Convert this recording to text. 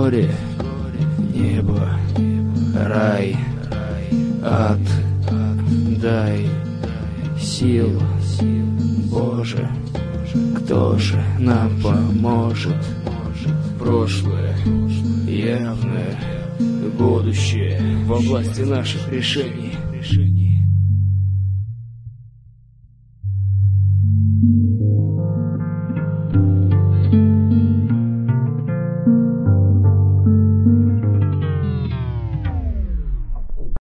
горе, небо, рай, ад, дай силу, Боже, кто же нам поможет? Прошлое, явное, будущее во власти наших решений.